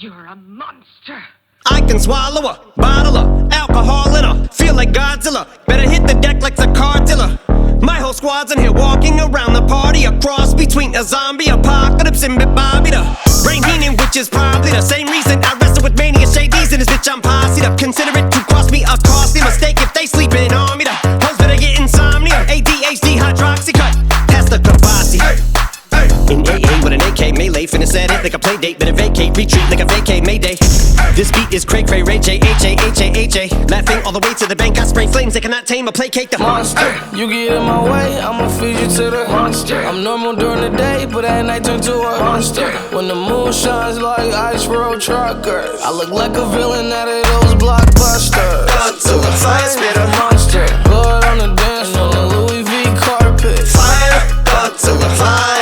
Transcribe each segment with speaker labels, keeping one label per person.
Speaker 1: You're a monster.
Speaker 2: I can swallow a bottle of alcohol in her. Feel like Godzilla. Better hit the deck like the car dealer. My whole squad's in here walking around the party. A cross between a zombie apocalypse and Bobby the Brain Heenan, which is probably the same reason I wrestle with mania shadies. And this bitch I'm posse'd up. Consider it to cost me a costly mistake if they sleeping on me. The hoes better get insomnia. ADHD hydroxy cut past the Kavasi. In AA with an AK melee, finna set it like a play date. Better vacate, retreat like a vacay Mayday. This beat is cray cray, Ray J, H-A-H-A-H-A. Laughing all the way to the bank, I spray flames. They cannot tame or placate the
Speaker 3: monster. You get in my way, I'ma feed you to the monster. I'm normal during the day, but at night turn to a monster. When the moon shines like ice road truckers, I look like a villain out of those blockbusters.
Speaker 2: Gun to the fire, spit a
Speaker 3: monster. Blood on the dance floor, the Louis V carpet.
Speaker 2: Fire, gun to the fire.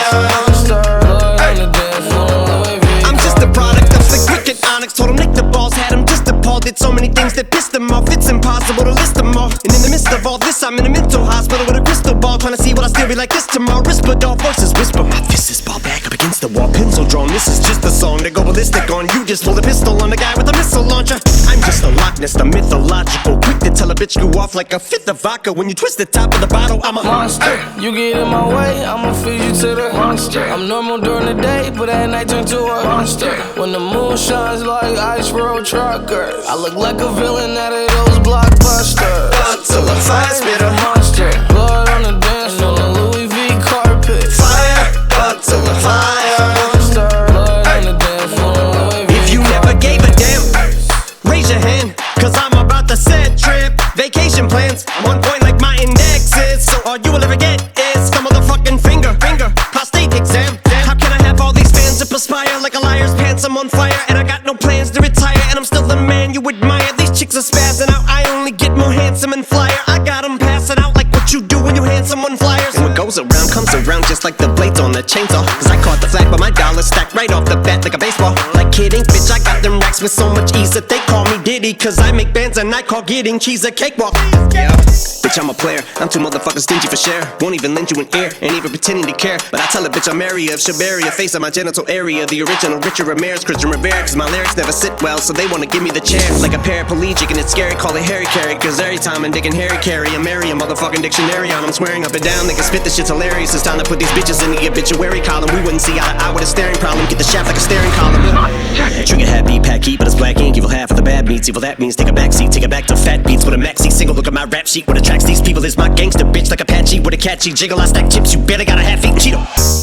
Speaker 2: Told him nick the balls, had him just appalled. Did so many things that pissed him off. It's impossible to list them all. And in the midst of all this, I'm in a mental hospital with a crystal ball, trying to see what I still be like this tomorrow. Whispered voices whisper. My fist is ball back up against the wall, pencil drawn. This is just a song to go ballistic on. You just pulled a pistol on the guy with a missile launcher. I'm just a Loch Ness, the mythological. Quick to tell a bitch you off like a fifth of vodka. When you twist the top of the bottle, I'm a
Speaker 3: monster. You get in my way, I'ma feed you to the monster. I'm normal during the day, but at night turn to a monster. When the moon shines like ice road truckers, I look like a villain out of those blockbusters.
Speaker 2: Gun to the fire, spit a
Speaker 3: monster. Blood on the dance floor, the Louis V carpet.
Speaker 2: Fire, gun to the fire.
Speaker 3: Monster. Blood on the dance floor, Louis V.
Speaker 2: If you never gave a damn, raise your hand, cause I'm about to set trip. Vacation plans, I'm on point like my index is. So all you will ever get is the motherfucking finger. Prostate exam. How can I have all these fans that perspire like a liar's pants? I'm on fire and I got no plans to retire. And I'm still the man you admire. These chicks are spazzing out. I only get more handsome and flyer. I got them passing out like what you do when you hand someone flyers. And what goes around comes around just like the blades on the chainsaw. Cause I caught the flag but my dollar stacked right off the bat like a baseball. Like kidding, bitch, I got them racks with so much ease that they call me Diddy. Cause I make bands and I call getting cheese a cakewalk. Yeah, bitch, I'm a player. I'm too motherfucking stingy for share. Won't even lend you an ear, ain't even pretending to care. But I tell a bitch I'm area of Shabaria, face of my genital area. The original Richard Ramirez, Christian Rivera. Cause my lyrics never sit well, so they wanna give me the chair. Like a paraplegic and it's scary, call it Harry Carry. Cause every time I'm digging Harry Carry, I'm marry a motherfucking dictionary on. I'm swearing up and down, they can spit this shit's hilarious. It's time to put these bitches in the obituary column. We wouldn't see eye to eye with a staring problem. Get the shaft like a staring column. Trigger happy, pack heat, but it's black ink. Evil half of the bad meats. Evil that means take a backseat, take it back to fat beats with a maxi single. Look at my rap sheet. What attracts these people is my gangster bitch like Apache with a catchy jiggle. I stack chips, you better got a half-eaten Cheeto.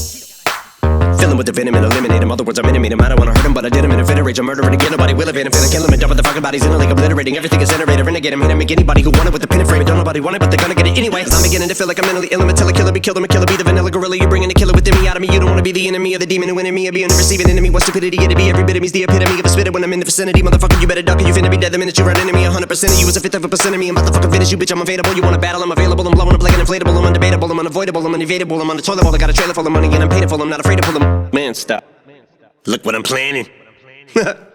Speaker 2: Filling with the venom and eliminate him. Other words, I'm intimate him. I don't wanna hurt him, but I did him in a fit of rage. I'm murdering again, nobody will evade him. Finna kill him and dump the fucking bodies in a lake, obliterating everything is generated. Renegade him, hit him, make anybody who want it with the pin and frame it. Don't nobody want it, but they're gonna get it anyway. Cause I'm beginning to feel like I'm mentally ill. I'm a killer, be killed, I'm a killer, be the vanilla gorilla. You're bringing the killer within me out of me. You don't wanna be the enemy of the demon who in me. Or be in the receiving enemy. What stupidity it'd be. Every bit of me's the epitome of a spitter when I'm in the vicinity. Motherfucker, you better duck or you finna be dead the minute you run into me. 100% of you is a fifth of a percent of me. I'm about to fucking finish you, bitch. I'm available. You wanna battle? I'm available. I'm blowing up like an inflatable. I'm undebatable. I'm unavoidable. I'm unevadable. I'm on the toilet bowl. I got a trailer full of money and I'm paid for. I'm not afraid to pull them. Man, stop. Look what I'm planning.